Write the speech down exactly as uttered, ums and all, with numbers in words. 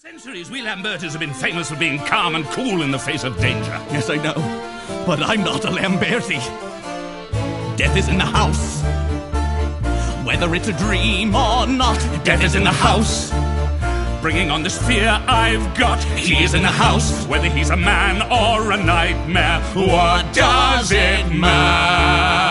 Centuries, we Lamberters have been famous for being calm and cool in the face of danger. Yes, I know, but I'm not a Lamberti. Death is in the house. Whether it's a dream or not, death is in the house. Bringing on this fear I've got, he is in the house. Whether he's a man or a nightmare, what does it matter?